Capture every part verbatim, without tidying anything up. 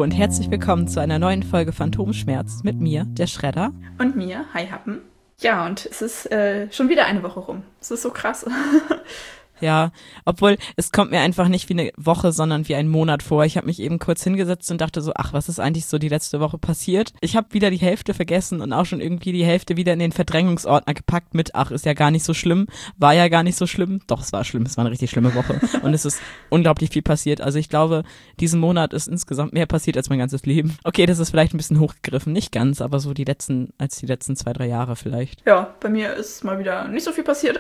und herzlich willkommen zu einer neuen Folge Phantomschmerz mit mir, der Schredder. Und mir, Hi Happen. Ja, und es ist äh, schon wieder eine Woche rum. Es ist so krass. Ja, obwohl es kommt mir einfach nicht wie eine Woche, sondern wie ein Monat vor. Ich habe mich eben kurz hingesetzt und dachte so, ach, was ist eigentlich so die letzte Woche passiert? Ich habe wieder die Hälfte vergessen und auch schon irgendwie die Hälfte wieder in den Verdrängungsordner gepackt mit, ach, ist ja gar nicht so schlimm, war ja gar nicht so schlimm. Doch, es war schlimm, es war eine richtig schlimme Woche und es ist unglaublich viel passiert. Also ich glaube, diesen Monat ist insgesamt mehr passiert als mein ganzes Leben. Okay, das ist vielleicht ein bisschen hochgegriffen, nicht ganz, aber so die letzten, als die letzten zwei, drei Jahre vielleicht. Ja, bei mir ist mal wieder nicht so viel passiert.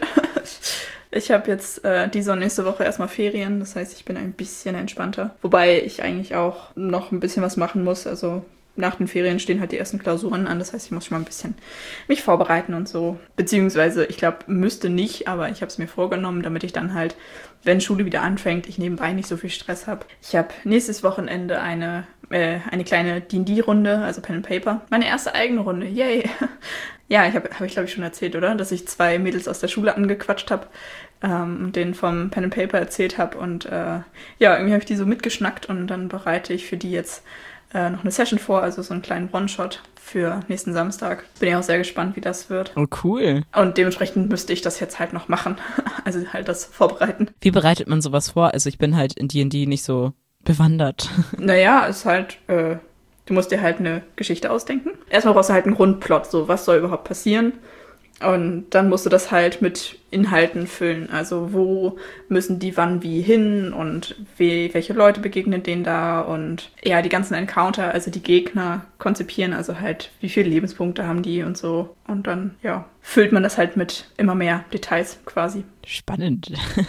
Ich habe jetzt äh, diese und nächste Woche erstmal Ferien, das heißt, ich bin ein bisschen entspannter. Wobei ich eigentlich auch noch ein bisschen was machen muss, also nach den Ferien stehen halt die ersten Klausuren an, das heißt, ich muss schon mal ein bisschen mich vorbereiten und so. Beziehungsweise, ich glaube, müsste nicht, aber ich habe es mir vorgenommen, damit ich dann halt, wenn Schule wieder anfängt, ich nebenbei nicht so viel Stress habe. Ich habe nächstes Wochenende eine, äh, eine kleine D und D-Runde, also Pen and Paper. Meine erste eigene Runde, yay! Ja, ich habe, hab ich glaube ich schon erzählt, oder? Dass ich zwei Mädels aus der Schule angequatscht habe ähm, und denen vom Pen and Paper erzählt habe. Und äh, ja, irgendwie habe ich die so mitgeschnackt und dann bereite ich für die jetzt äh, noch eine Session vor, also so einen kleinen One-Shot für nächsten Samstag. Bin ja auch sehr gespannt, wie das wird. Oh, cool. Und dementsprechend müsste ich das jetzt halt noch machen. Also halt das vorbereiten. Wie bereitet man sowas vor? Also ich bin halt in D und D nicht so bewandert. Naja, ist halt... Äh, Du musst dir halt eine Geschichte ausdenken. Erstmal brauchst du halt einen Grundplot, so was soll überhaupt passieren. Und dann musst du das halt mit Inhalten füllen. Also wo müssen die wann wie hin und wie, welche Leute begegnen denen da und ja, die ganzen Encounter, also die Gegner konzipieren, also halt wie viele Lebenspunkte haben die und so. Und dann, ja, füllt man das halt mit immer mehr Details quasi. Spannend.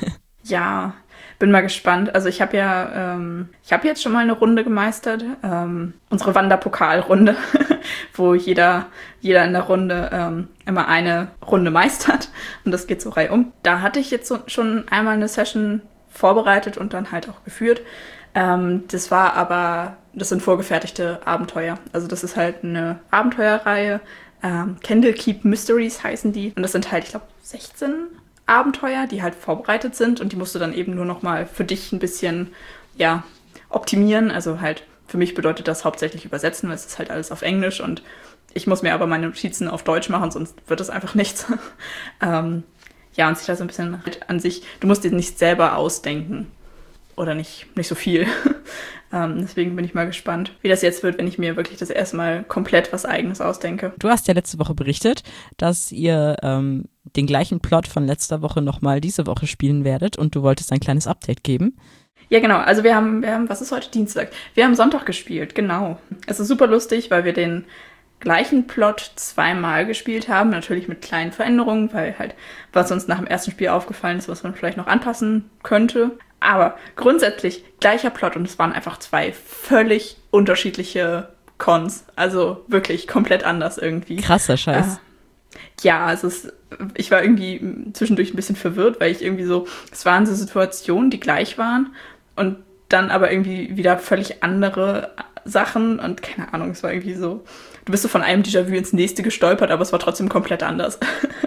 Ja, bin mal gespannt. Also ich habe ja, ähm, ich habe jetzt schon mal eine Runde gemeistert, ähm, unsere Wanderpokalrunde, wo jeder, jeder in der Runde ähm, immer eine Runde meistert und das geht so reihum. Da hatte ich jetzt so, schon einmal eine Session vorbereitet und dann halt auch geführt. Ähm, das war aber, das sind vorgefertigte Abenteuer. Also das ist halt eine Abenteuerreihe. Ähm, Candlekeep Mysteries heißen die und das sind halt, ich glaube, sechzehn Abenteuer, die halt vorbereitet sind und die musst du dann eben nur noch mal für dich ein bisschen, ja, optimieren. Also halt, für mich bedeutet das hauptsächlich übersetzen, weil es ist halt alles auf Englisch und ich muss mir aber meine Notizen auf Deutsch machen, sonst wird es einfach nichts. ähm, ja, und sich da so ein bisschen halt an sich, du musst dir nicht selber ausdenken oder nicht, nicht so viel. ähm, deswegen bin ich mal gespannt, wie das jetzt wird, wenn ich mir wirklich das erste Mal komplett was Eigenes ausdenke. Du hast ja letzte Woche berichtet, dass ihr ähm, den gleichen Plot von letzter Woche nochmal diese Woche spielen werdet und du wolltest ein kleines Update geben. Ja, genau. Also wir haben, wir haben, was ist heute? Dienstag? Wir haben Sonntag gespielt, genau. Es ist super lustig, weil wir den gleichen Plot zweimal gespielt haben, natürlich mit kleinen Veränderungen, weil halt, was uns nach dem ersten Spiel aufgefallen ist, was man vielleicht noch anpassen könnte. Aber grundsätzlich gleicher Plot und es waren einfach zwei völlig unterschiedliche Cons. Also wirklich komplett anders irgendwie. Krasser Scheiß. Äh, ja, also es, ich war irgendwie zwischendurch ein bisschen verwirrt, weil ich irgendwie so, es waren so Situationen, die gleich waren und dann aber irgendwie wieder völlig andere Sachen und keine Ahnung, es war irgendwie so, du bist so von einem Déjà-vu ins nächste gestolpert, aber es war trotzdem komplett anders.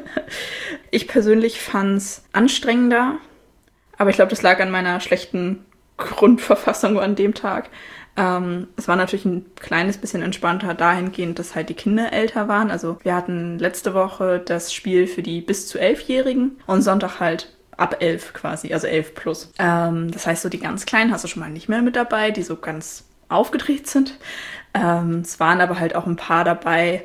Ich persönlich fand's anstrengender, aber ich glaube, das lag an meiner schlechten Grundverfassung an dem Tag. Ähm, es war natürlich ein kleines bisschen entspannter dahingehend, dass halt die Kinder älter waren. Also wir hatten letzte Woche das Spiel für die bis zu elfjährigen und Sonntag halt ab elf quasi, also elf plus. Ähm, das heißt, so die ganz Kleinen hast du schon mal nicht mehr mit dabei, die so ganz aufgedreht sind. Ähm, es waren aber halt auch ein paar dabei,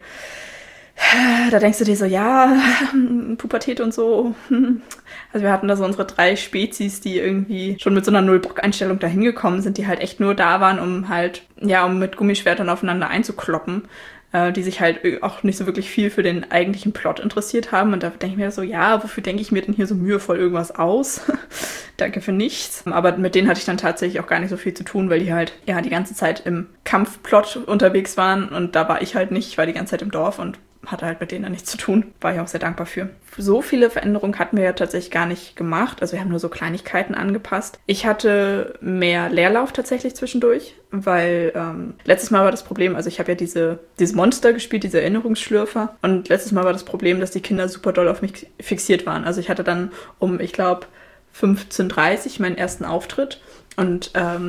da denkst du dir so, ja, Pubertät und so. Also wir hatten da so unsere drei Spezies, die irgendwie schon mit so einer Null-Bock-Einstellung dahin gekommen sind, die halt echt nur da waren, um halt, ja, um mit Gummischwertern aufeinander einzukloppen, äh, die sich halt auch nicht so wirklich viel für den eigentlichen Plot interessiert haben. Und da denke ich mir so, ja, wofür denke ich mir denn hier so mühevoll irgendwas aus? Danke für nichts. Aber mit denen hatte ich dann tatsächlich auch gar nicht so viel zu tun, weil die halt, ja, die ganze Zeit im Kampfplot unterwegs waren und da war ich halt nicht, ich war die ganze Zeit im Dorf und hatte halt mit denen dann nichts zu tun. War ich auch sehr dankbar für. So viele Veränderungen hatten wir ja tatsächlich gar nicht gemacht. Also wir haben nur so Kleinigkeiten angepasst. Ich hatte mehr Leerlauf tatsächlich zwischendurch, weil ähm, letztes Mal war das Problem, also ich habe ja diese dieses Monster gespielt, diese Erinnerungsschlürfer. Und letztes Mal war das Problem, dass die Kinder super doll auf mich fixiert waren. Also ich hatte dann um, ich glaube, fünfzehn Uhr dreißig meinen ersten Auftritt und ähm,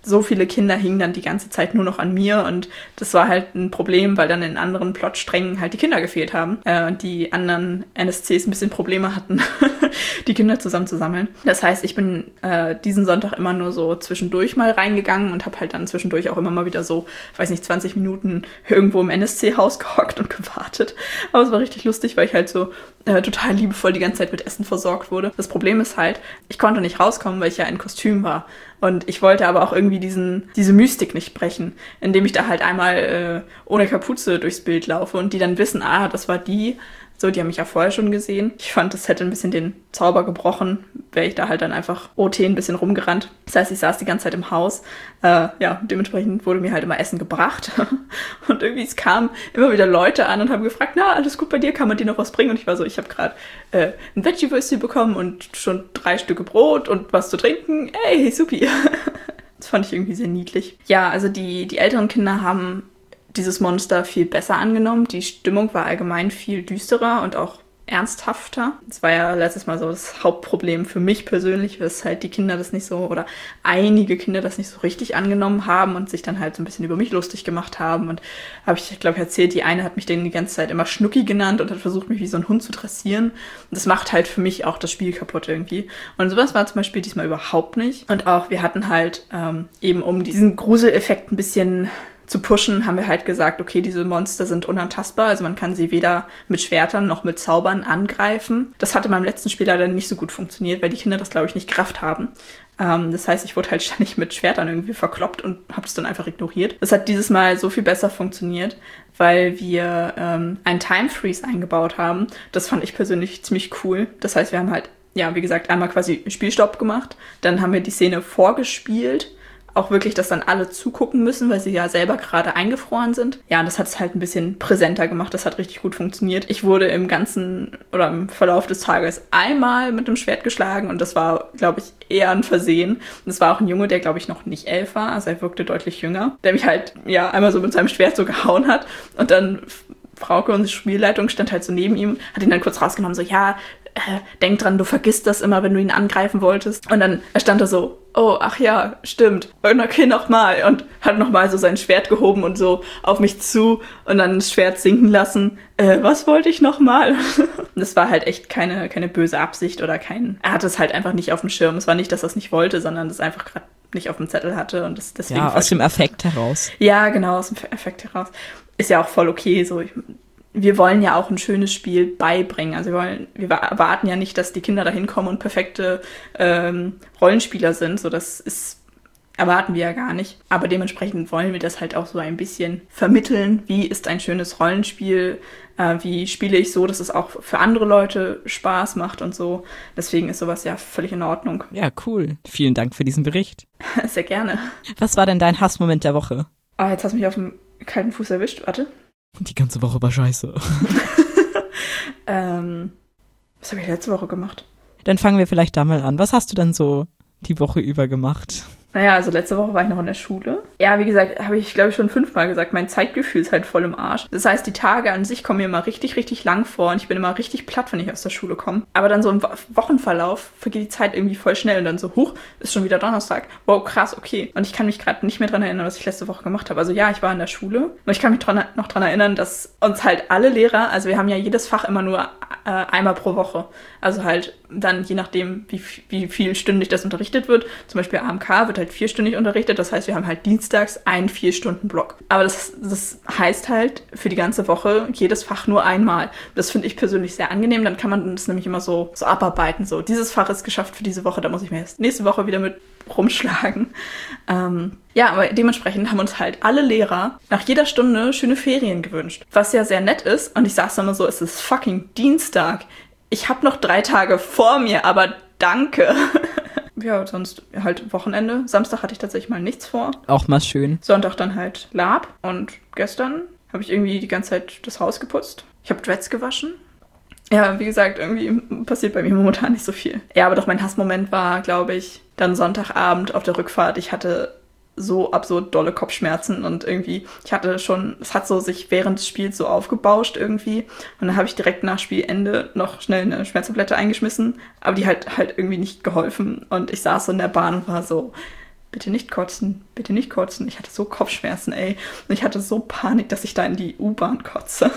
so viele Kinder hingen dann die ganze Zeit nur noch an mir und das war halt ein Problem, weil dann in anderen Plotsträngen halt die Kinder gefehlt haben äh, und die anderen N S Cs ein bisschen Probleme hatten, die Kinder zusammenzusammeln. Das heißt, ich bin äh, diesen Sonntag immer nur so zwischendurch mal reingegangen und habe halt dann zwischendurch auch immer mal wieder so, weiß nicht, zwanzig Minuten irgendwo im N S C-Haus gehockt und gewartet. Aber es war richtig lustig, weil ich halt so äh, total liebevoll die ganze Zeit mit Essen versorgt wurde. Das Problem ist halt, ich konnte nicht rauskommen, weil ich ja in Kostüm war. Und ich wollte aber auch irgendwie diesen, diese Mystik nicht brechen, indem ich da halt einmal äh, ohne Kapuze durchs Bild laufe und die dann wissen, ah, das war die. So, die haben mich ja vorher schon gesehen. Ich fand, das hätte ein bisschen den Zauber gebrochen, wäre ich da halt dann einfach O T ein bisschen rumgerannt. Das heißt, ich saß die ganze Zeit im Haus. Äh, ja, dementsprechend wurde mir halt immer Essen gebracht. Und irgendwie, es kamen immer wieder Leute an und haben gefragt, na, alles gut bei dir, kann man dir noch was bringen? Und ich war so, ich habe gerade äh, ein Veggie-Würstchen bekommen und schon drei Stücke Brot und was zu trinken. Ey, supi. Das fand ich irgendwie sehr niedlich. Ja, also die, die älteren Kinder haben dieses Monster viel besser angenommen. Die Stimmung war allgemein viel düsterer und auch ernsthafter. Das war ja letztes Mal so das Hauptproblem für mich persönlich, dass halt die Kinder das nicht so, oder einige Kinder das nicht so richtig angenommen haben und sich dann halt so ein bisschen über mich lustig gemacht haben. Und habe ich, glaube ich, erzählt, die eine hat mich denen die ganze Zeit immer Schnucki genannt und hat versucht, mich wie so ein Hund zu dressieren. Und das macht halt für mich auch das Spiel kaputt irgendwie. Und sowas war zum Beispiel diesmal überhaupt nicht. Und auch wir hatten halt ähm, eben um diesen Gruseleffekt ein bisschen zu pushen, haben wir halt gesagt, okay, diese Monster sind unantastbar, also man kann sie weder mit Schwertern noch mit Zaubern angreifen. Das hatte beim letzten Spiel leider nicht so gut funktioniert, weil die Kinder das, glaube ich, nicht gerafft haben. Ähm, das heißt, ich wurde halt ständig mit Schwertern irgendwie verkloppt und habe es dann einfach ignoriert. Das hat dieses Mal so viel besser funktioniert, weil wir ähm, einen Time Freeze eingebaut haben. Das fand ich persönlich ziemlich cool. Das heißt, wir haben halt, ja, wie gesagt, einmal quasi Spielstopp gemacht, dann haben wir die Szene vorgespielt, auch wirklich, dass dann alle zugucken müssen, weil sie ja selber gerade eingefroren sind. Ja, und das hat es halt ein bisschen präsenter gemacht. Das hat richtig gut funktioniert. Ich wurde im ganzen oder im Verlauf des Tages einmal mit dem Schwert geschlagen und das war, glaube ich, eher ein Versehen. Und das war auch ein Junge, der, glaube ich, noch nicht elf war, also er wirkte deutlich jünger, der mich halt, ja, einmal so mit seinem Schwert so gehauen hat und dann Frauke, unsere Spielleitung, stand halt so neben ihm, hat ihn dann kurz rausgenommen, so, ja, äh, denk dran, du vergisst das immer, wenn du ihn angreifen wolltest. Und dann stand er so, oh, ach ja, stimmt. Und okay, nochmal. Und hat nochmal so sein Schwert gehoben und so auf mich zu und dann das Schwert sinken lassen. Äh, was wollte ich nochmal? Das war halt echt keine, keine böse Absicht oder kein... Er hatte es halt einfach nicht auf dem Schirm. Es war nicht, dass er es nicht wollte, sondern das einfach gerade nicht auf dem Zettel hatte. Und das deswegen... Ja, aus dem Affekt heraus. Ja, genau, aus dem Affekt heraus. Ist ja auch voll okay, so... Ich, wir wollen ja auch ein schönes Spiel beibringen. Also wir wollen, wir erwarten ja nicht, dass die Kinder da hinkommen und perfekte ähm, Rollenspieler sind. So, das ist, erwarten wir ja gar nicht. Aber dementsprechend wollen wir das halt auch so ein bisschen vermitteln. Wie ist ein schönes Rollenspiel? Äh, wie spiele ich so, dass es auch für andere Leute Spaß macht und so. Deswegen ist sowas ja völlig in Ordnung. Ja, cool. Vielen Dank für diesen Bericht. Sehr gerne. Was war denn dein Hassmoment der Woche? Ah, jetzt hast du mich auf dem kalten Fuß erwischt. Warte. Die ganze Woche war scheiße. ähm, was habe ich letzte Woche gemacht? Dann fangen wir vielleicht da mal an. Was hast du denn so die Woche über gemacht? Naja, also letzte Woche war ich noch in der Schule. Ja, wie gesagt, habe ich, glaube ich, schon fünfmal gesagt, mein Zeitgefühl ist halt voll im Arsch. Das heißt, die Tage an sich kommen mir immer richtig, richtig lang vor und ich bin immer richtig platt, wenn ich aus der Schule komme. Aber dann so im Wochenverlauf vergeht die Zeit irgendwie voll schnell und dann so, huch, ist schon wieder Donnerstag. Wow, krass, okay. Und ich kann mich gerade nicht mehr dran erinnern, was ich letzte Woche gemacht habe. Also ja, ich war in der Schule und ich kann mich dran, noch dran erinnern, dass uns halt alle Lehrer, also wir haben ja jedes Fach immer nur äh, einmal pro Woche. Also halt dann je nachdem, wie, wie vielstündig das unterrichtet wird. Zum Beispiel A M K wird halt vierstündig unterrichtet. Das heißt, wir haben halt dienstags einen vier-Stunden-Block. Aber das, das heißt halt für die ganze Woche jedes Fach nur einmal. Das finde ich persönlich sehr angenehm. Dann kann man das nämlich immer so, so abarbeiten. So, dieses Fach ist geschafft für diese Woche. Da muss ich mir erst nächste Woche wieder mit rumschlagen. Ähm, ja, aber dementsprechend haben uns halt alle Lehrer nach jeder Stunde schöne Ferien gewünscht. Was ja sehr nett ist. Und ich saß dann immer so, es ist fucking Dienstag. Ich habe noch drei Tage vor mir, aber danke. Ja, sonst halt Wochenende. Samstag hatte ich tatsächlich mal nichts vor. Auch mal schön. Sonntag dann halt Lab. Und gestern habe ich irgendwie die ganze Zeit das Haus geputzt. Ich habe Dreads gewaschen. Ja, wie gesagt, irgendwie passiert bei mir momentan nicht so viel. Ja, aber doch mein Hassmoment war, glaube ich, dann Sonntagabend auf der Rückfahrt. Ich hatte so absurd dolle Kopfschmerzen und irgendwie, ich hatte schon, es hat so sich während des Spiels so aufgebauscht irgendwie und dann habe ich direkt nach Spielende noch schnell eine Schmerztablette eingeschmissen, aber die hat halt irgendwie nicht geholfen und ich saß so in der Bahn und war so, bitte nicht kotzen, bitte nicht kotzen. Ich hatte so Kopfschmerzen, ey. Und ich hatte so Panik, dass ich da in die U-Bahn kotze.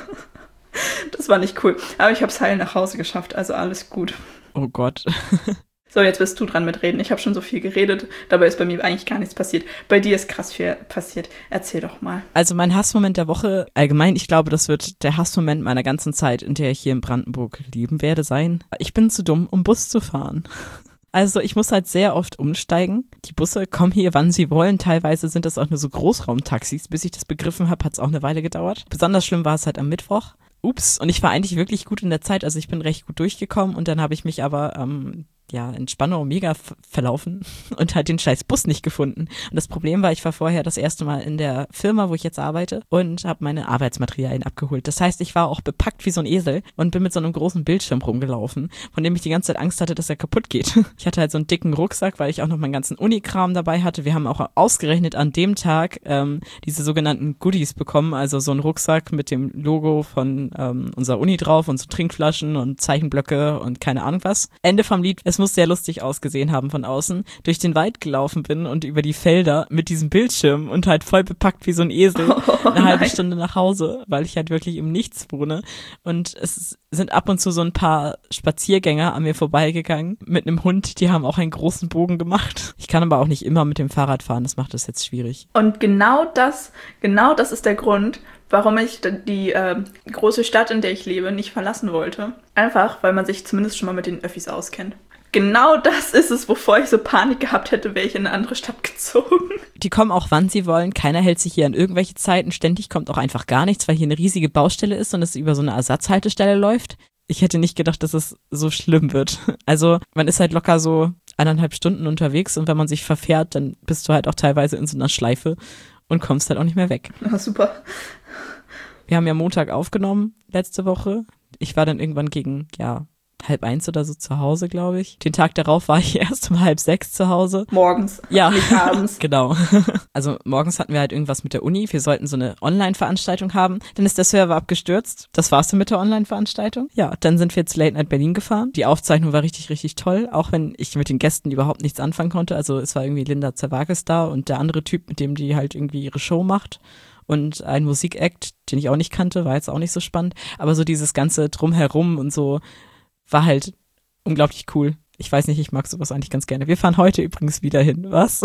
Das war nicht cool. Aber ich habe es heil nach Hause geschafft, also alles gut. Oh Gott. So, jetzt bist du dran mit reden. Ich habe schon so viel geredet, dabei ist bei mir eigentlich gar nichts passiert. Bei dir ist krass viel passiert. Erzähl doch mal. Also mein Hassmoment der Woche, allgemein, ich glaube, das wird der Hassmoment meiner ganzen Zeit, in der ich hier in Brandenburg leben werde, sein. Ich bin zu dumm, um Bus zu fahren. Also ich muss halt sehr oft umsteigen. Die Busse kommen hier, wann sie wollen. Teilweise sind das auch nur so Großraumtaxis. Bis ich das begriffen habe, hat es auch eine Weile gedauert. Besonders schlimm war es halt am Mittwoch. Ups, und ich war eigentlich wirklich gut in der Zeit. Also ich bin recht gut durchgekommen und dann habe ich mich aber ähm, ja in Spandau mega f- verlaufen und halt den scheiß Bus nicht gefunden. Und das Problem war, ich war vorher das erste Mal in der Firma, wo ich jetzt arbeite und habe meine Arbeitsmaterialien abgeholt. Das heißt, ich war auch bepackt wie so ein Esel und bin mit so einem großen Bildschirm rumgelaufen, von dem ich die ganze Zeit Angst hatte, dass er kaputt geht. Ich hatte halt so einen dicken Rucksack, weil ich auch noch meinen ganzen Unikram dabei hatte. Wir haben auch ausgerechnet an dem Tag ähm, diese sogenannten Goodies bekommen, also so einen Rucksack mit dem Logo von ähm, unserer Uni drauf und so Trinkflaschen und Zeichenblöcke und keine Ahnung was. Ende vom Lied, es muss sehr lustig ausgesehen haben von außen, durch den Wald gelaufen bin und über die Felder mit diesem Bildschirm und halt voll bepackt wie so ein Esel Oh, eine halbe nein. Stunde nach Hause, weil ich halt wirklich im Nichts wohne. Und es sind ab und zu so ein paar Spaziergänger an mir vorbeigegangen mit einem Hund, die haben auch einen großen Bogen gemacht. Ich kann aber auch nicht immer mit dem Fahrrad fahren, das macht es jetzt schwierig. Und genau das, genau das ist der Grund, warum ich die äh, große Stadt, in der ich lebe, nicht verlassen wollte. Einfach, weil man sich zumindest schon mal mit den Öffis auskennt. Genau das ist es, wovor ich so Panik gehabt hätte, wäre ich in eine andere Stadt gezogen. Die kommen auch, wann sie wollen. Keiner hält sich hier an irgendwelche Zeiten. Ständig kommt auch einfach gar nichts, weil hier eine riesige Baustelle ist und es über so eine Ersatzhaltestelle läuft. Ich hätte nicht gedacht, dass es so schlimm wird. Also man ist halt locker so eineinhalb Stunden unterwegs und wenn man sich verfährt, dann bist du halt auch teilweise in so einer Schleife und kommst halt auch nicht mehr weg. Na, super. Wir haben ja Montag aufgenommen, letzte Woche. Ich war dann irgendwann gegen, ja, halb eins oder so zu Hause, glaube ich. Den Tag darauf war ich erst um halb sechs zu Hause. Morgens, Ja, nicht abends. Genau. Also morgens hatten wir halt irgendwas mit der Uni. Wir sollten so eine Online-Veranstaltung haben. Dann ist der Server abgestürzt. Das war's dann mit der Online-Veranstaltung. Ja, dann sind wir zu Late Night Berlin gefahren. Die Aufzeichnung war richtig, richtig toll. Auch wenn ich mit den Gästen überhaupt nichts anfangen konnte. Also es war irgendwie Linda Zerwakis da und der andere Typ, mit dem die halt irgendwie ihre Show macht. Und ein Musikakt, den ich auch nicht kannte, war jetzt auch nicht so spannend. Aber so dieses ganze Drumherum und so war halt unglaublich cool. Ich weiß nicht, ich mag sowas eigentlich ganz gerne. Wir fahren heute übrigens wieder hin, was?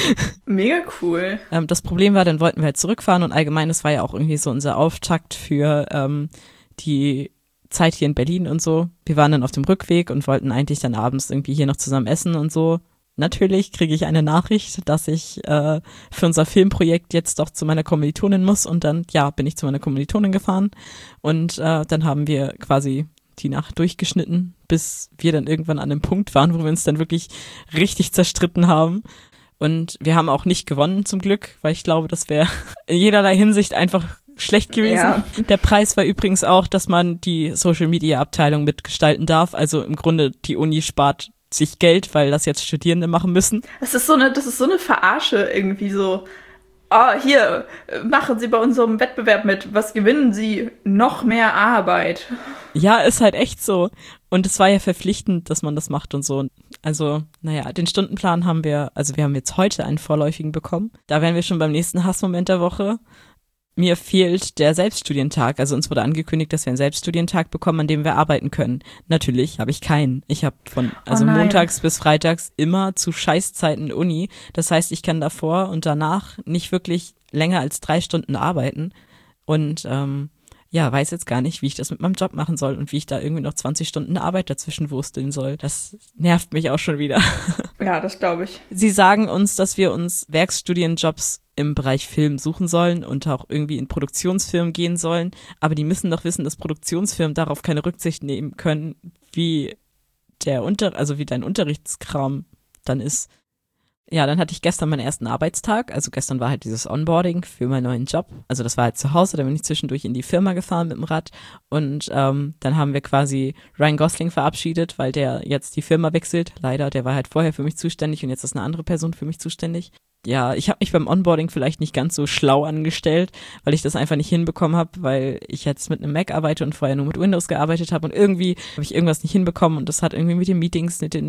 Mega cool. ähm, das Problem war, dann wollten wir halt zurückfahren und allgemein, das war ja auch irgendwie so unser Auftakt für ähm, die Zeit hier in Berlin und so. Wir waren dann auf dem Rückweg und wollten eigentlich dann abends irgendwie hier noch zusammen essen und so. Natürlich kriege ich eine Nachricht, dass ich äh, für unser Filmprojekt jetzt doch zu meiner Kommilitonin muss und dann, ja, bin ich zu meiner Kommilitonin gefahren und äh, dann haben wir quasi die Nacht durchgeschnitten, bis wir dann irgendwann an einem Punkt waren, wo wir uns dann wirklich richtig zerstritten haben. Und wir haben auch nicht gewonnen zum Glück, weil ich glaube, das wäre in jederlei Hinsicht einfach schlecht gewesen. Ja. Der Preis war übrigens auch, dass man die Social-Media-Abteilung mitgestalten darf. Also im Grunde die Uni spart sich Geld, weil das jetzt Studierende machen müssen. Das ist so eine, das ist so eine Verarsche irgendwie so. Oh, hier, machen Sie bei unserem Wettbewerb mit. Was gewinnen Sie? Noch mehr Arbeit. Ja, ist halt echt so. Und es war ja verpflichtend, dass man das macht und so. Also, naja, den Stundenplan haben wir, also wir haben jetzt heute einen vorläufigen bekommen. Da wären wir schon beim nächsten Hassmoment der Woche. Mir fehlt der Selbststudientag. Also uns wurde angekündigt, dass wir einen Selbststudientag bekommen, an dem wir arbeiten können. Natürlich habe ich keinen. Ich habe von also Oh nein. montags bis freitags immer zu Scheißzeiten Uni. Das heißt, ich kann davor und danach nicht wirklich länger als drei Stunden arbeiten. Und ähm, ja, weiß jetzt gar nicht, wie ich das mit meinem Job machen soll und wie ich da irgendwie noch zwanzig Stunden Arbeit dazwischen wursteln soll. Das nervt mich auch schon wieder. Ja, das glaube ich. Sie sagen uns, dass wir uns Werkstudienjobs im Bereich Film suchen sollen und auch irgendwie in Produktionsfirmen gehen sollen. Aber die müssen doch wissen, dass Produktionsfirmen darauf keine Rücksicht nehmen können, wie der Unter, also wie dein Unterrichtskram dann ist. Ja, dann hatte ich gestern meinen ersten Arbeitstag. Also gestern war halt dieses Onboarding für meinen neuen Job. Also das war halt zu Hause, da bin ich zwischendurch in die Firma gefahren mit dem Rad. Und ähm, dann haben wir quasi Ryan Gosling verabschiedet, weil der jetzt die Firma wechselt. Leider, der war halt vorher für mich zuständig und jetzt ist eine andere Person für mich zuständig. Ja, ich habe mich beim Onboarding vielleicht nicht ganz so schlau angestellt, weil ich das einfach nicht hinbekommen habe, weil ich jetzt mit einem Mac arbeite und vorher nur mit Windows gearbeitet habe und irgendwie habe ich irgendwas nicht hinbekommen und das hat irgendwie mit den Meetings, mit den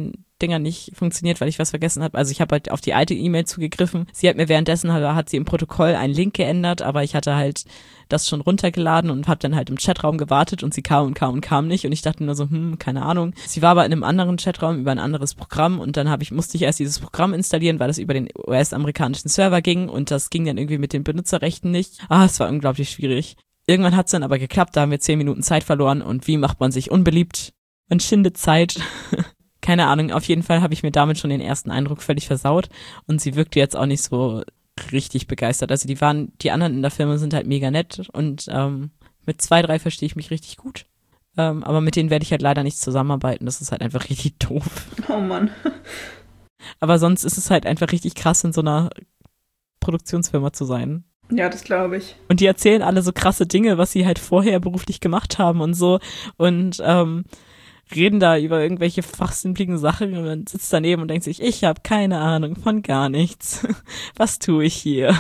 Dinger nicht funktioniert, weil ich was vergessen habe. Also ich habe halt auf die alte E-Mail zugegriffen. Sie hat mir währenddessen, hat sie im Protokoll einen Link geändert, aber ich hatte halt das schon runtergeladen und habe dann halt im Chatraum gewartet und sie kam und kam und kam nicht und ich dachte nur so, hm, keine Ahnung. Sie war aber in einem anderen Chatraum über ein anderes Programm und dann habe ich, musste ich erst dieses Programm installieren, weil das über den U S-amerikanischen Server ging und das ging dann irgendwie mit den Benutzerrechten nicht. Ah, es war unglaublich schwierig. Irgendwann hat es dann aber geklappt, da haben wir zehn Minuten Zeit verloren und wie macht man sich unbeliebt? Man schindet Zeit. Keine Ahnung, auf jeden Fall habe ich mir damit schon den ersten Eindruck völlig versaut und sie wirkte jetzt auch nicht so richtig begeistert. Also die waren, die anderen in der Firma sind halt mega nett und ähm, mit zwei, drei verstehe ich mich richtig gut. Ähm, aber mit denen werde ich halt leider nicht zusammenarbeiten. Das ist halt einfach richtig doof. Oh Mann. Aber sonst ist es halt einfach richtig krass, in so einer Produktionsfirma zu sein. Ja, das glaube ich. Und die erzählen alle so krasse Dinge, was sie halt vorher beruflich gemacht haben und so. Und ähm, reden da über irgendwelche fachsimpeligen Sachen und man sitzt daneben und denkt sich, ich habe keine Ahnung von gar nichts. Was tue ich hier?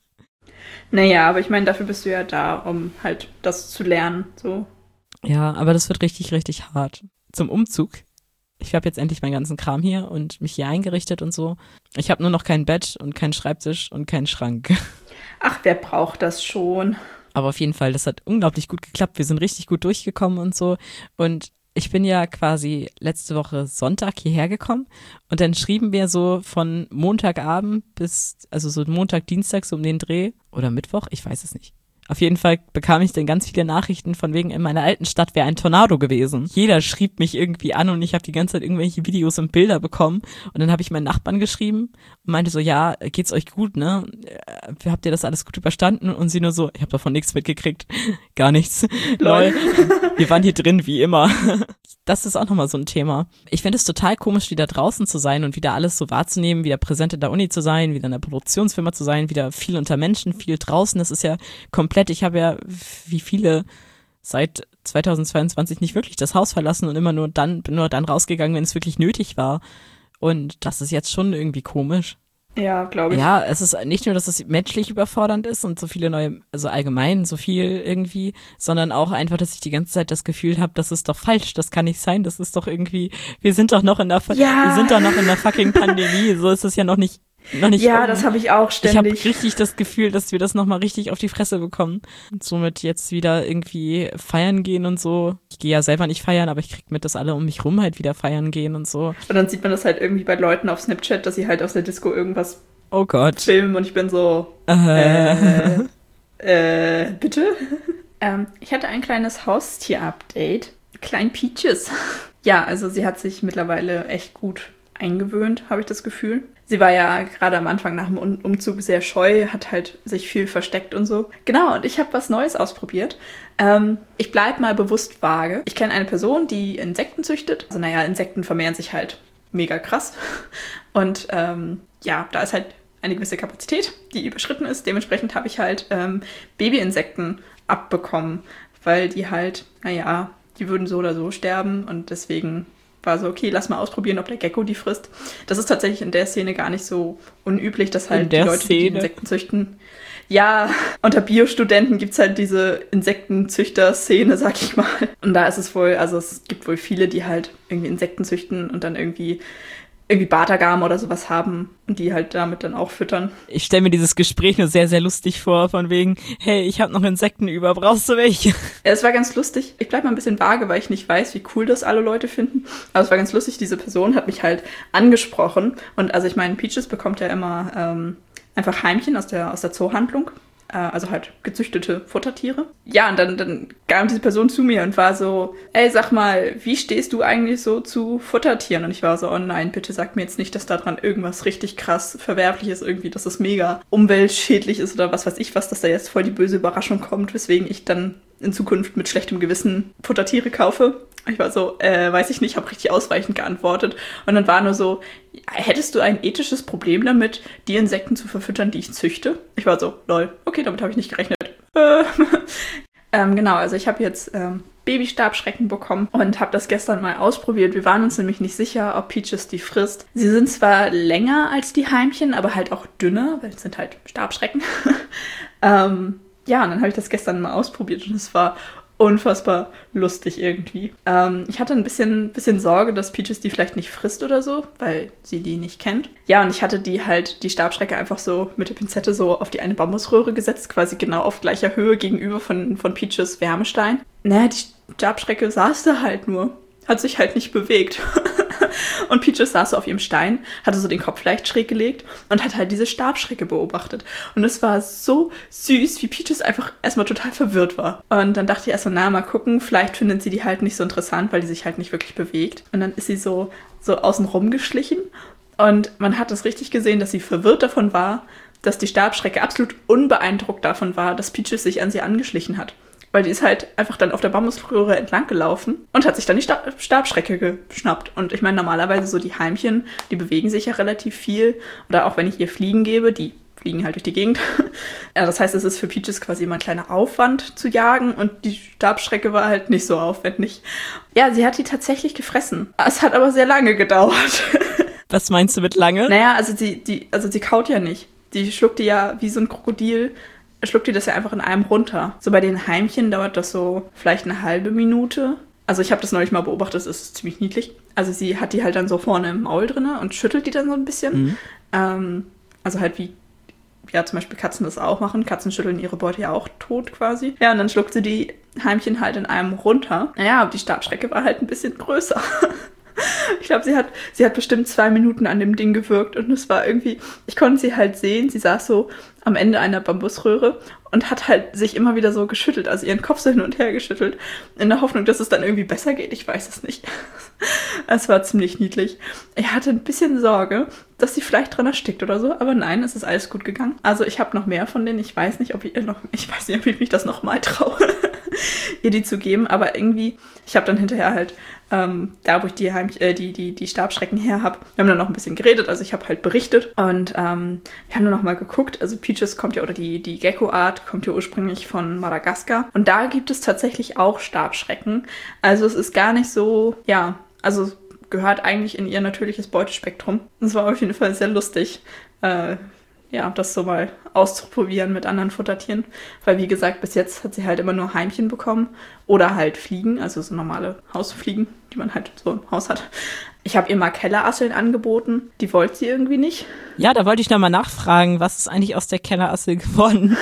Naja, aber ich meine, dafür bist du ja da, um halt das zu lernen, so. Ja, aber das wird richtig, richtig hart. Zum Umzug. Ich habe jetzt endlich meinen ganzen Kram hier und mich hier eingerichtet und so. Ich habe nur noch kein Bett und keinen Schreibtisch und keinen Schrank. Ach, wer braucht das schon? Aber auf jeden Fall, das hat unglaublich gut geklappt. Wir sind richtig gut durchgekommen und so. Und ich bin ja quasi letzte Woche Sonntag hierher gekommen und dann schrieben wir so von Montagabend bis, also so Montag, Dienstag so um den Dreh oder Mittwoch, ich weiß es nicht. Auf jeden Fall bekam ich dann ganz viele Nachrichten von wegen, in meiner alten Stadt wäre ein Tornado gewesen. Jeder schrieb mich irgendwie an und ich habe die ganze Zeit irgendwelche Videos und Bilder bekommen. Und dann habe ich meinen Nachbarn geschrieben und meinte so, ja, geht's euch gut, ne? Habt ihr das alles gut überstanden? Und sie nur so, ich habe davon nichts mitgekriegt. Gar nichts. Lol. Wir waren hier drin, wie immer. Das ist auch nochmal so ein Thema. Ich finde es total komisch, wieder draußen zu sein und wieder alles so wahrzunehmen, wieder präsent in der Uni zu sein, wieder in der Produktionsfirma zu sein, wieder viel unter Menschen, viel draußen. Das ist ja komplett, ich habe ja, wie viele, seit zweitausendzweiundzwanzig nicht wirklich das Haus verlassen und immer nur dann, bin nur dann rausgegangen, wenn es wirklich nötig war. Und das ist jetzt schon irgendwie komisch. Ja, glaube ich. Ja, es ist nicht nur, dass es menschlich überfordernd ist und so viele neue, also allgemein so viel irgendwie, sondern auch einfach, dass ich die ganze Zeit das Gefühl habe, das ist doch falsch, das kann nicht sein, das ist doch irgendwie, wir sind doch noch in der, ja. wir sind doch noch in der fucking Pandemie, so ist es ja noch nicht, noch nicht. Ja, um. das habe ich auch ständig. Ich habe richtig das Gefühl, dass wir das nochmal richtig auf die Fresse bekommen und somit jetzt wieder irgendwie feiern gehen und so. Ich gehe ja selber nicht feiern, aber ich krieg mit, dass alle um mich rum halt wieder feiern gehen und so. Und dann sieht man das halt irgendwie bei Leuten auf Snapchat, dass sie halt aus der Disco irgendwas oh Gott. filmen und ich bin so, äh, äh, äh bitte? ähm, ich hatte ein kleines Haustier-Update. Klein Peaches. Ja, also sie hat sich mittlerweile echt gut eingewöhnt, habe ich das Gefühl. Sie war ja gerade am Anfang nach dem Umzug sehr scheu, hat halt sich viel versteckt und so. Genau, und ich habe was Neues ausprobiert. Ähm, ich bleibe mal bewusst vage. Ich kenne eine Person, die Insekten züchtet. Also naja, Insekten vermehren sich halt mega krass. Und ähm, ja, da ist halt eine gewisse Kapazität, die überschritten ist. Dementsprechend habe ich halt ähm, Babyinsekten abbekommen, weil die halt, naja, die würden so oder so sterben und deswegen war so, okay, lass mal ausprobieren, ob der Gecko die frisst. Das ist tatsächlich in der Szene gar nicht so unüblich, dass halt die Leute, die Insekten züchten. Ja, unter Biostudenten gibt's halt diese Insektenzüchter-Szene, sag ich mal. Und da ist es wohl, also es gibt wohl viele, die halt irgendwie Insekten züchten und dann irgendwie irgendwie Bartagam oder sowas haben und die halt damit dann auch füttern. Ich stelle mir dieses Gespräch nur sehr, sehr lustig vor, von wegen, hey, ich habe noch Insekten über, brauchst du welche? Ja, es war ganz lustig. Ich bleib mal ein bisschen vage, weil ich nicht weiß, wie cool das alle Leute finden. Aber es war ganz lustig, diese Person hat mich halt angesprochen. Und also ich meine, Peaches bekommt ja immer ähm, einfach Heimchen aus der, aus der Zoohandlung. Also halt gezüchtete Futtertiere. Ja, und dann, dann kam diese Person zu mir und war so, ey, sag mal, wie stehst du eigentlich so zu Futtertieren? Und ich war so, oh nein, bitte sag mir jetzt nicht, dass daran irgendwas richtig krass Verwerfliches irgendwie, dass es mega umweltschädlich ist oder was weiß ich was, dass da jetzt voll die böse Überraschung kommt, weswegen ich dann in Zukunft mit schlechtem Gewissen Futtertiere kaufe. Ich war so, äh, weiß ich nicht, habe richtig ausweichend geantwortet. Und dann war nur so, hättest du ein ethisches Problem damit, die Insekten zu verfüttern, die ich züchte? Ich war so, lol, okay, damit habe ich nicht gerechnet. Äh. ähm, genau, also ich habe jetzt ähm, Babystabschrecken bekommen und habe das gestern mal ausprobiert. Wir waren uns nämlich nicht sicher, ob Peaches die frisst. Sie sind zwar länger als die Heimchen, aber halt auch dünner, weil es sind halt Stabschrecken. ähm, ja, und dann habe ich das gestern mal ausprobiert und es war unfassbar lustig irgendwie. Ähm, ich hatte ein bisschen, bisschen Sorge, dass Peaches die vielleicht nicht frisst oder so, weil sie die nicht kennt. Ja, und ich hatte die halt, die Stabschrecke einfach so mit der Pinzette so auf die eine Bambusröhre gesetzt, quasi genau auf gleicher Höhe gegenüber von, von Peaches Wärmestein. Naja, die Stabschrecke saß da halt nur, hat sich halt nicht bewegt. Und Peaches saß so auf ihrem Stein, hatte so den Kopf leicht schräg gelegt und hat halt diese Stabschrecke beobachtet. Und es war so süß, wie Peaches einfach erstmal total verwirrt war. Und dann dachte ich erstmal, na, mal gucken, vielleicht findet sie die halt nicht so interessant, weil die sich halt nicht wirklich bewegt. Und dann ist sie so, so außen rum geschlichen. Und man hat es richtig gesehen, dass sie verwirrt davon war, dass die Stabschrecke absolut unbeeindruckt davon war, dass Peaches sich an sie angeschlichen hat. Weil die ist halt einfach dann auf der Bambusröhre entlang gelaufen und hat sich dann die Stab- Stabschrecke geschnappt. Und ich meine, normalerweise so die Heimchen, die bewegen sich ja relativ viel. Oder auch wenn ich ihr Fliegen gebe, die fliegen halt durch die Gegend. Ja, das heißt, es ist für Peaches quasi immer ein kleiner Aufwand zu jagen und die Stabschrecke war halt nicht so aufwendig. Ja, sie hat die tatsächlich gefressen. Es hat aber sehr lange gedauert. Was meinst du mit lange? Naja, also sie, die, also sie kaut ja nicht. Die schluckt die ja wie so ein Krokodil, schluckt die das ja einfach in einem runter. So bei den Heimchen dauert das so vielleicht eine halbe Minute. Also ich habe das neulich mal beobachtet, das ist ziemlich niedlich. Also sie hat die halt dann so vorne im Maul drin und schüttelt die dann so ein bisschen. Mhm. Ähm, also halt wie, ja, zum Beispiel Katzen das auch machen. Katzen schütteln ihre Beute ja auch tot quasi. Ja, und dann schluckt sie die Heimchen halt in einem runter. Naja, aber die Stabschrecke war halt ein bisschen größer. Ich glaube, sie hat, sie hat bestimmt zwei Minuten an dem Ding gewirkt und es war irgendwie, ich konnte sie halt sehen, sie saß so am Ende einer Bambusröhre und hat halt sich immer wieder so geschüttelt, also ihren Kopf so hin und her geschüttelt, in der Hoffnung, dass es dann irgendwie besser geht, ich weiß es nicht. Es war ziemlich niedlich. Ich hatte ein bisschen Sorge, dass sie vielleicht dran erstickt oder so, aber nein, es ist alles gut gegangen. Also ich habe noch mehr von denen, ich weiß nicht, ob ich ihr noch, ich weiß nicht, ob ich mich das nochmal traue, ihr die zu geben, aber irgendwie, ich habe dann hinterher halt Ähm, da, wo ich die, Heim äh, die, die, die Stabschrecken her habe. Wir haben dann noch ein bisschen geredet, also ich habe halt berichtet und ähm, wir haben dann noch mal geguckt, also Peaches kommt ja, oder die, die Gecko-Art kommt ja ursprünglich von Madagaskar und da gibt es tatsächlich auch Stabschrecken. Also es ist gar nicht so, ja, also gehört eigentlich in ihr natürliches Beutespektrum. Das war auf jeden Fall sehr lustig, äh, ja, das so mal auszuprobieren mit anderen Futtertieren. Weil, wie gesagt, bis jetzt hat sie halt immer nur Heimchen bekommen oder halt Fliegen, also so normale Hausfliegen, die man halt so im Haus hat. Ich habe ihr mal Kellerasseln angeboten, die wollte sie irgendwie nicht. Ja, da wollte ich noch mal nachfragen, was ist eigentlich aus der Kellerassel geworden?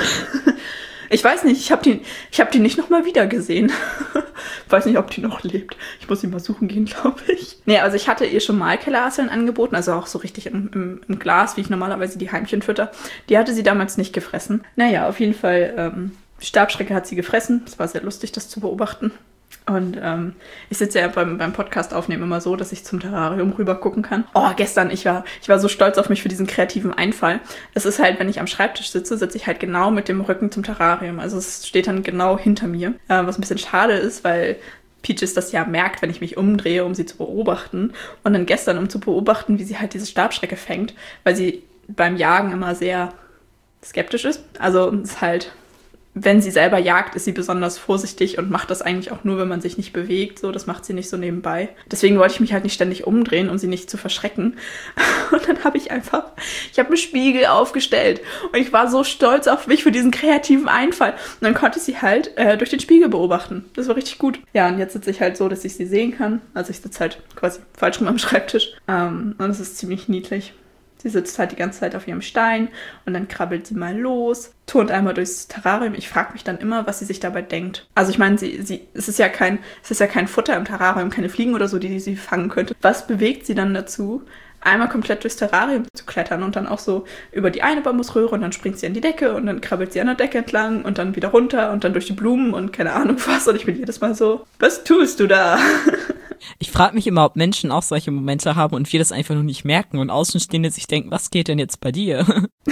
Ich weiß nicht, ich habe die, ich hab die nicht nochmal wieder gesehen. Ich weiß nicht, ob die noch lebt. Ich muss sie mal suchen gehen, glaube ich. Nee, also ich hatte ihr schon mal Kellerasseln angeboten, also auch so richtig im, im, im Glas, wie ich normalerweise die Heimchen fütter. Die hatte sie damals nicht gefressen. Naja, auf jeden Fall, ähm, die Stabschrecke hat sie gefressen. Es war sehr lustig, das zu beobachten. Und ähm, ich sitze ja beim, beim Podcast aufnehmen immer so, dass ich zum Terrarium rüber gucken kann. Oh, gestern, ich war, ich war so stolz auf mich für diesen kreativen Einfall. Es ist halt, wenn ich am Schreibtisch sitze, sitze ich halt genau mit dem Rücken zum Terrarium. Also es steht dann genau hinter mir, äh, was ein bisschen schade ist, weil Peaches das ja merkt, wenn ich mich umdrehe, um sie zu beobachten. Und dann gestern, um zu beobachten, wie sie halt diese Stabschrecke fängt, weil sie beim Jagen immer sehr skeptisch ist. Also es ist halt, wenn sie selber jagt, ist sie besonders vorsichtig und macht das eigentlich auch nur, wenn man sich nicht bewegt. So, das macht sie nicht so nebenbei. Deswegen wollte ich mich halt nicht ständig umdrehen, um sie nicht zu verschrecken. Und dann habe ich einfach, ich habe einen Spiegel aufgestellt und ich war so stolz auf mich für diesen kreativen Einfall. Und dann konnte ich sie halt äh, durch den Spiegel beobachten. Das war richtig gut. Ja, und jetzt sitze ich halt so, dass ich sie sehen kann. Also ich sitze halt quasi falsch rum am Schreibtisch. Ähm, und es ist ziemlich niedlich. Sie sitzt halt die ganze Zeit auf ihrem Stein und dann krabbelt sie mal los, turnt einmal durchs Terrarium. Ich frage mich dann immer, was sie sich dabei denkt. Also ich meine, sie, sie, es ist ja kein, es ist ja kein Futter im Terrarium, keine Fliegen oder so, die, die sie fangen könnte. Was bewegt sie dann dazu, einmal komplett durchs Terrarium zu klettern und dann auch so über die eine Bambusröhre und dann springt sie an die Decke und dann krabbelt sie an der Decke entlang und dann wieder runter und dann durch die Blumen und keine Ahnung was. Und ich bin jedes Mal so, was tust du da? Ich frage mich immer, ob Menschen auch solche Momente haben und wir das einfach nur nicht merken und Außenstehende sich denken, was geht denn jetzt bei dir?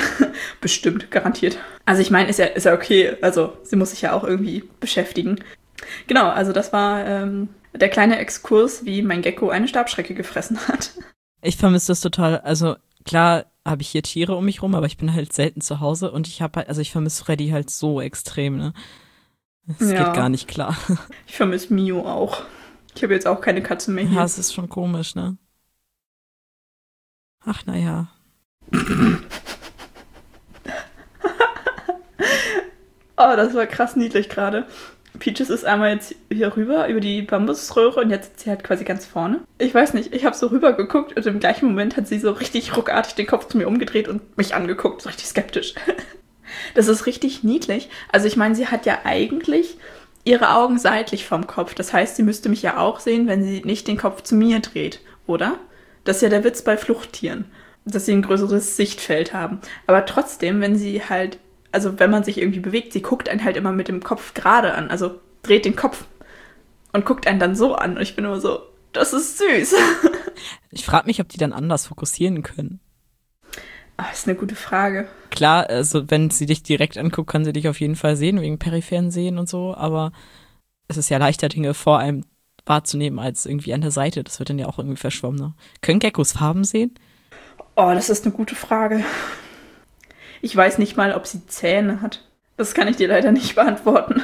Bestimmt, garantiert. Also ich meine, ist ja, ist ja okay. Also sie muss sich ja auch irgendwie beschäftigen. Genau, also das war ähm, der kleine Exkurs, wie mein Gecko eine Stabschrecke gefressen hat. Ich vermisse das total. Also klar habe ich hier Tiere um mich rum, aber ich bin halt selten zu Hause und ich habe halt, also ich vermisse Freddy halt so extrem, ne? Das ja. geht gar nicht klar. Ich vermisse Mio auch. Ich habe jetzt auch keine Katze mehr hier. Ja, es ist schon komisch, ne? Ach, naja. Oh, das war krass niedlich gerade. Peaches ist einmal jetzt hier rüber über die Bambusröhre und jetzt ist sie halt quasi ganz vorne. Ich weiß nicht, ich habe so rüber geguckt und im gleichen Moment hat sie so richtig ruckartig den Kopf zu mir umgedreht und mich angeguckt, so richtig skeptisch. Das ist richtig niedlich. Also ich meine, sie hat ja eigentlich ihre Augen seitlich vom Kopf. Das heißt, sie müsste mich ja auch sehen, wenn sie nicht den Kopf zu mir dreht, oder? Das ist ja der Witz bei Fluchttieren, dass sie ein größeres Sichtfeld haben. Aber trotzdem, wenn sie halt, also wenn man sich irgendwie bewegt, sie guckt einen halt immer mit dem Kopf gerade an, also dreht den Kopf und guckt einen dann so an. Und ich bin immer so, das ist süß. Ich frage mich, ob die dann anders fokussieren können. Ah, ist eine gute Frage. Klar, also wenn sie dich direkt anguckt, kann sie dich auf jeden Fall sehen, wegen peripheren Sehen und so, aber es ist ja leichter, Dinge vor einem wahrzunehmen, als irgendwie an der Seite. Das wird dann ja auch irgendwie verschwommen. Ne? Können Geckos Farben sehen? Oh, das ist eine gute Frage. Ich weiß nicht mal, ob sie Zähne hat. Das kann ich dir leider nicht beantworten.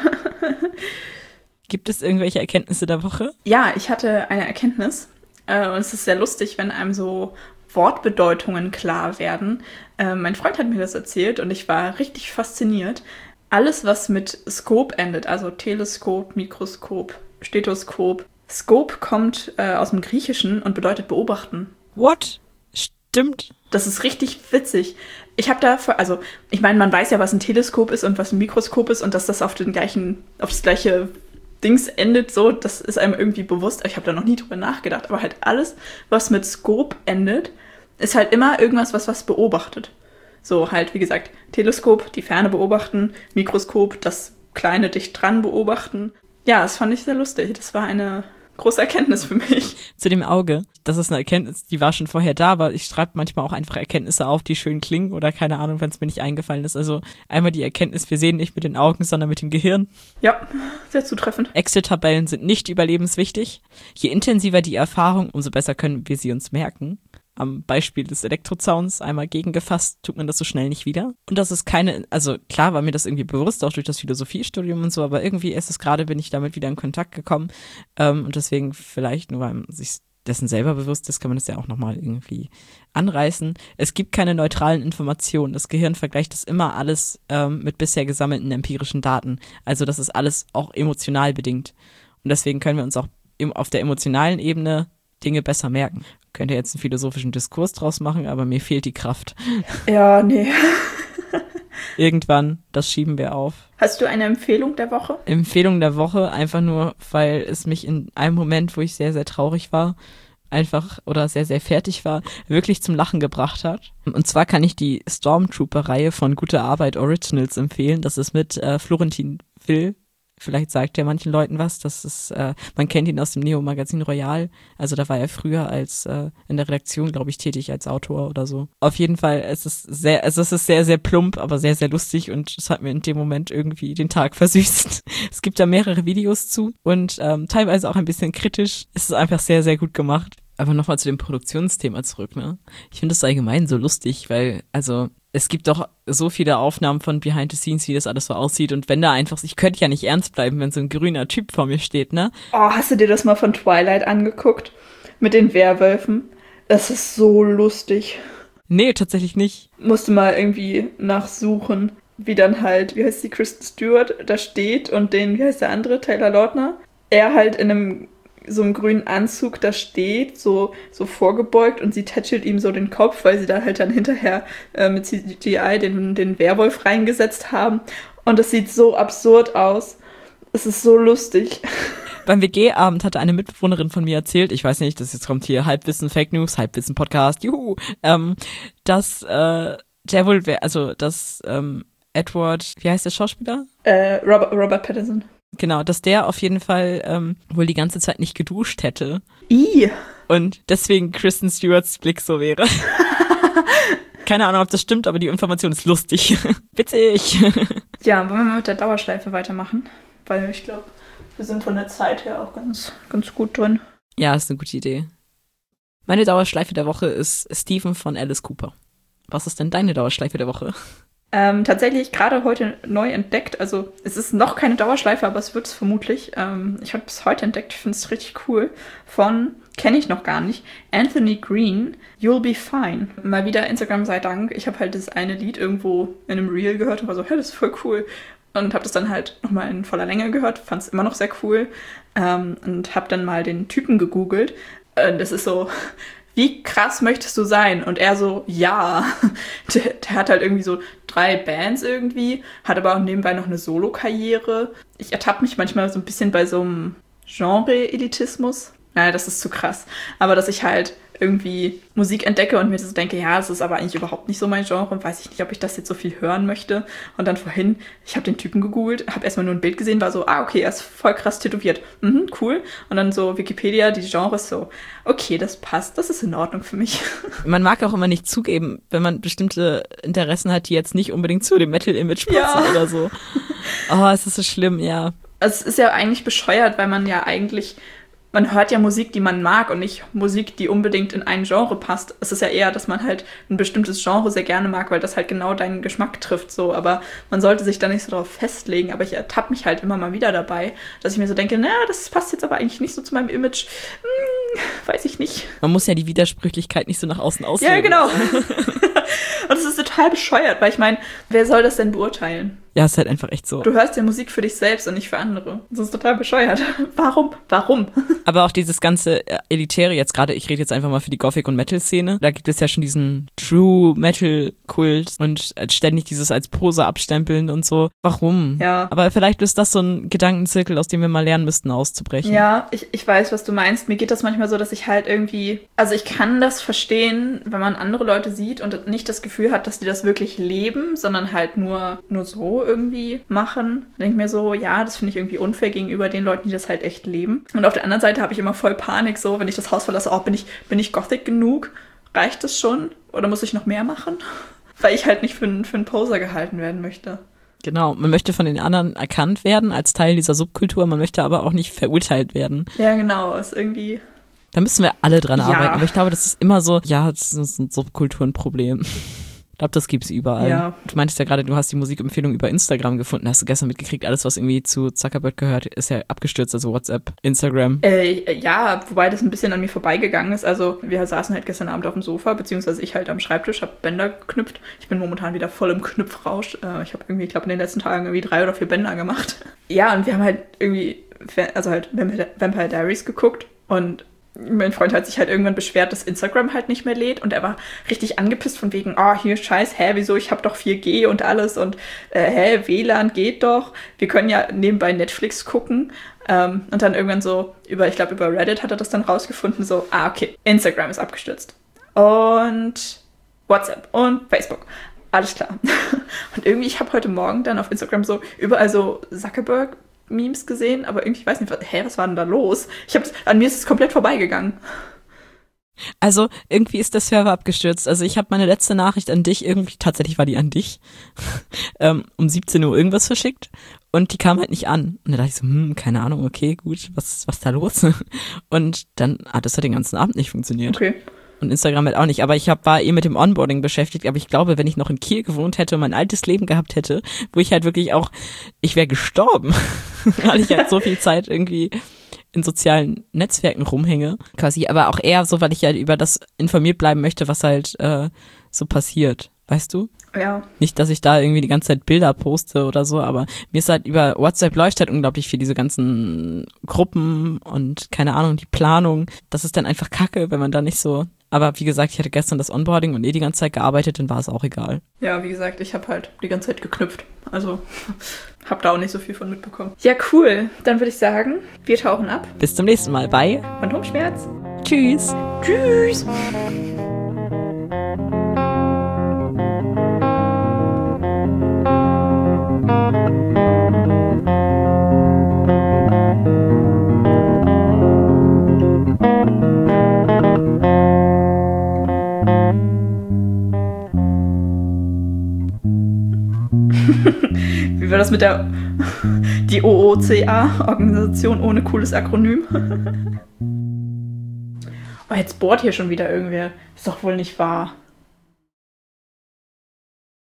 Gibt es irgendwelche Erkenntnisse der Woche? Ja, ich hatte eine Erkenntnis. Äh, und es ist sehr lustig, wenn einem so Wortbedeutungen klar werden. Äh, mein Freund hat mir das erzählt und ich war richtig fasziniert. Alles, was mit Skop endet, also Teleskop, Mikroskop, Stethoskop. Skop kommt äh, aus dem Griechischen und bedeutet beobachten. What? Stimmt. Das ist richtig witzig. Ich habe da, also ich meine, man weiß ja, was ein Teleskop ist und was ein Mikroskop ist und dass das auf den gleichen, auf das gleiche Dings endet, so, das ist einem irgendwie bewusst. Ich habe da noch nie drüber nachgedacht, aber halt alles, was mit Skop endet, ist halt immer irgendwas, was was beobachtet. So halt, wie gesagt, Teleskop, die Ferne beobachten, Mikroskop, das kleine dicht dran beobachten. Ja, das fand ich sehr lustig. Das war eine große Erkenntnis für mich. Zu dem Auge. Das ist eine Erkenntnis, die war schon vorher da, aber ich schreibe manchmal auch einfach Erkenntnisse auf, die schön klingen oder keine Ahnung, wenn es mir nicht eingefallen ist. Also einmal die Erkenntnis, wir sehen nicht mit den Augen, sondern mit dem Gehirn. Ja, sehr zutreffend. Excel-Tabellen sind nicht überlebenswichtig. Je intensiver die Erfahrung, umso besser können wir sie uns merken. Am Beispiel des Elektrozauns einmal gegengefasst, tut man das so schnell nicht wieder. Und das ist keine, also klar war mir das irgendwie bewusst, auch durch das Philosophiestudium und so, aber irgendwie ist es gerade, bin ich damit wieder in Kontakt gekommen. Ähm, und deswegen vielleicht, nur weil man sich dessen selber bewusst ist, kann man das ja auch nochmal irgendwie anreißen. Es gibt keine neutralen Informationen. Das Gehirn vergleicht das immer alles ähm, mit bisher gesammelten empirischen Daten. Also das ist alles auch emotional bedingt. Und deswegen können wir uns auch im, auf der emotionalen Ebene Dinge besser merken. Könnte jetzt einen philosophischen Diskurs draus machen, aber mir fehlt die Kraft. Ja, nee. Irgendwann, das schieben wir auf. Hast du eine Empfehlung der Woche? Empfehlung der Woche, einfach nur, weil es mich in einem Moment, wo ich sehr, sehr traurig war, einfach oder sehr, sehr fertig war, wirklich zum Lachen gebracht hat. Und zwar kann ich die Stormtrooper-Reihe von Gute Arbeit Originals empfehlen. Das ist mit äh, Florentin Will. Vielleicht sagt er manchen Leuten was. Das ist, äh, man kennt ihn aus dem Neo-Magazin Royal. Also da war er früher als äh, in der Redaktion, glaube ich, tätig als Autor oder so. Auf jeden Fall, es ist sehr, also es ist sehr, sehr plump, aber sehr, sehr lustig und es hat mir in dem Moment irgendwie den Tag versüßt. Es gibt da mehrere Videos zu und ähm, teilweise auch ein bisschen kritisch. Es ist einfach sehr, sehr gut gemacht. Aber nochmal zu dem Produktionsthema zurück, ne? Ich finde das allgemein so lustig, weil, also, es gibt doch so viele Aufnahmen von Behind the Scenes, wie das alles so aussieht. Und wenn da einfach, ich könnte ja nicht ernst bleiben, wenn so ein grüner Typ vor mir steht, ne? Oh, hast du dir das mal von Twilight angeguckt? Mit den Werwölfen? Das ist so lustig. Nee, tatsächlich nicht. Musste mal irgendwie nachsuchen, wie dann halt, wie heißt die, Kristen Stewart da steht und den, wie heißt der andere, Taylor Lautner? Er halt in einem so einem grünen Anzug da steht, so, so vorgebeugt und sie tätschelt ihm so den Kopf, weil sie da halt dann hinterher äh, mit C G I den, den Werwolf reingesetzt haben. Und das sieht so absurd aus. Es ist so lustig. Beim W G-Abend hatte eine Mitbewohnerin von mir erzählt, ich weiß nicht, das jetzt kommt hier Halbwissen, Fake News, Halbwissen Podcast, juhu, ähm, dass äh, der wohl, also dass ähm, Edward, wie heißt der Schauspieler? Äh, Robert, Robert Pattinson. Genau, dass der auf jeden Fall ähm, wohl die ganze Zeit nicht geduscht hätte. I. Und deswegen Kristen Stewarts Blick so wäre. Keine Ahnung, ob das stimmt, aber die Information ist lustig. Witzig. Ja, wollen wir mal mit der Dauerschleife weitermachen? Weil ich glaube, wir sind von der Zeit her auch ganz, ganz gut drin. Ja, ist eine gute Idee. Meine Dauerschleife der Woche ist Stephen von Alice Cooper. Was ist denn deine Dauerschleife der Woche? Ähm, tatsächlich gerade heute neu entdeckt. Also es ist noch keine Dauerschleife, aber es wird es vermutlich. Ähm, ich habe es heute entdeckt, ich finde es richtig cool. Von, kenne ich noch gar nicht, Anthony Green, You'll Be Fine. Mal wieder Instagram sei Dank. Ich habe halt das eine Lied irgendwo in einem Reel gehört und war so, hey, das ist voll cool. und habe das dann halt nochmal in voller Länge gehört, fand es immer noch sehr cool ähm, und habe dann mal den Typen gegoogelt. Äh, das ist so, wie krass möchtest du sein? Und er so, ja. Der, der hat halt irgendwie so drei Bands irgendwie, hat aber auch nebenbei noch eine Solo-Karriere. Ich ertappe mich manchmal so ein bisschen bei so einem Genre-Elitismus. Naja, das ist zu krass. Aber dass ich halt irgendwie Musik entdecke und mir so denke, ja, das ist aber eigentlich überhaupt nicht so mein Genre und weiß ich nicht, ob ich das jetzt so viel hören möchte. Und dann vorhin, ich habe den Typen gegoogelt, habe erstmal nur ein Bild gesehen, war so, ah, okay, er ist voll krass tätowiert. Mhm, cool. Und dann so Wikipedia, die Genres so, okay, das passt, das ist in Ordnung für mich. Man mag auch immer nicht zugeben, wenn man bestimmte Interessen hat, die jetzt nicht unbedingt zu dem Metal-Image passen Ja. oder so. Oh, es ist so schlimm, ja. Also es ist ja eigentlich bescheuert, weil man ja eigentlich, man hört ja Musik, die man mag und nicht Musik, die unbedingt in ein Genre passt. Es ist ja eher, dass man halt ein bestimmtes Genre sehr gerne mag, weil das halt genau deinen Geschmack trifft, so. Aber man sollte sich da nicht so drauf festlegen. Aber ich ertappe mich halt immer mal wieder dabei, dass ich mir so denke, na, das passt jetzt aber eigentlich nicht so zu meinem Image. Hm, weiß ich nicht. Man muss ja die Widersprüchlichkeit nicht so nach außen ausleben. Ja, genau. Und das ist total bescheuert, weil ich meine, wer soll das denn beurteilen? Ja, ist halt einfach echt so. Du hörst ja Musik für dich selbst und nicht für andere. Das ist total bescheuert. Warum? Warum? Aber auch dieses ganze äh, Elitäre jetzt gerade, ich rede jetzt einfach mal für die Gothic- und Metal-Szene, da gibt es ja schon diesen True-Metal-Kult und ständig dieses als Pose abstempeln und so. Warum? Ja. Aber vielleicht ist das so ein Gedankenzirkel, aus dem wir mal lernen müssten, auszubrechen. Ja, ich, ich weiß, was du meinst. Mir geht das manchmal so, dass ich halt irgendwie, also ich kann das verstehen, wenn man andere Leute sieht und nicht das Gefühl hat, dass die das wirklich leben, sondern halt nur, nur so irgendwie machen. Denke ich mir so, ja, das finde ich irgendwie unfair gegenüber den Leuten, die das halt echt leben. Und auf der anderen Seite habe ich immer voll Panik, so, wenn ich das Haus verlasse, oh, bin ich, bin ich Gothic genug? Reicht das schon? Oder muss ich noch mehr machen? Weil ich halt nicht für, für einen Poser gehalten werden möchte. Genau, man möchte von den anderen erkannt werden als Teil dieser Subkultur, man möchte aber auch nicht verurteilt werden. Ja, genau, ist irgendwie... Da müssen wir alle dran Ja. arbeiten. Aber ich glaube, das ist immer so, ja, das ist ein Subkulturenproblem. Ich glaube, das gibt's überall. Ja. Du meintest ja gerade, du hast die Musikempfehlung über Instagram gefunden. Hast du gestern mitgekriegt, alles, was irgendwie zu Zuckerberg gehört, ist ja abgestürzt, also WhatsApp, Instagram. Äh, ja, wobei das ein bisschen an mir vorbeigegangen ist. Also wir saßen halt gestern Abend auf dem Sofa, beziehungsweise ich halt am Schreibtisch, habe Bänder geknüpft. Ich bin momentan wieder voll im Knüpfrausch. Äh, ich habe irgendwie, ich glaube, in den letzten Tagen irgendwie drei oder vier Bänder gemacht. Ja, und wir haben halt irgendwie, also halt Vampire Diaries geguckt und mein Freund hat sich halt irgendwann beschwert, dass Instagram halt nicht mehr lädt und er war richtig angepisst von wegen, oh, hier scheiß, hä, wieso, ich hab doch vier G und alles und äh, hä, W L A N geht doch, wir können ja nebenbei Netflix gucken ähm, und dann irgendwann so, über, ich glaube über Reddit hat er das dann rausgefunden, so, ah, okay, Instagram ist abgestürzt und WhatsApp und Facebook. Alles klar. Und irgendwie, ich habe heute Morgen dann auf Instagram so überall so Zuckerberg Memes gesehen, aber irgendwie, ich weiß nicht, was, hä, was war denn da los? Ich hab's, an mir ist es komplett vorbeigegangen. Also irgendwie ist der Server abgestürzt. Also ich habe meine letzte Nachricht an dich, irgendwie, tatsächlich war die an dich, ähm, um siebzehn Uhr irgendwas verschickt und die kam halt nicht an. Und da dachte ich so, hm, keine Ahnung, okay, gut, was, was ist da los? Und dann hat es halt den ganzen Abend nicht funktioniert. Okay. Und Instagram halt auch nicht. Aber ich hab, war eh mit dem Onboarding beschäftigt. Aber ich glaube, wenn ich noch in Kiel gewohnt hätte und mein altes Leben gehabt hätte, wo ich halt wirklich auch, ich wäre gestorben, weil ich halt so viel Zeit irgendwie in sozialen Netzwerken rumhänge. Quasi, aber auch eher so, weil ich halt über das informiert bleiben möchte, was halt äh, so passiert. Weißt du? Ja. Nicht, dass ich da irgendwie die ganze Zeit Bilder poste oder so, aber mir ist halt über WhatsApp läuft halt unglaublich viel, diese ganzen Gruppen und keine Ahnung, die Planung. Das ist dann einfach kacke, wenn man da nicht so... Aber wie gesagt, ich hatte gestern das Onboarding und eh die ganze Zeit gearbeitet, dann war es auch egal. Ja, wie gesagt, ich habe halt die ganze Zeit geknüpft. Also, habe da auch nicht so viel von mitbekommen. Ja, cool. Dann würde ich sagen, wir tauchen ab. Bis zum nächsten Mal bei Phantomschmerz. Tschüss. Tschüss. Wie war das mit der die O O C A, Organisation ohne cooles Akronym? Oh, jetzt bohrt hier schon wieder irgendwer. Ist doch wohl nicht wahr.